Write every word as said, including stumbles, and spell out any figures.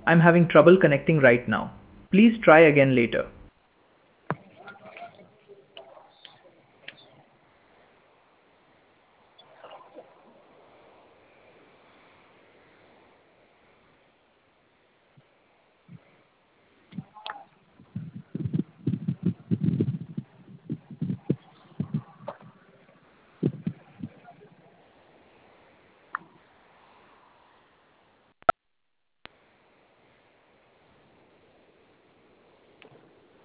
I'm having trouble connecting right now. Please try again later.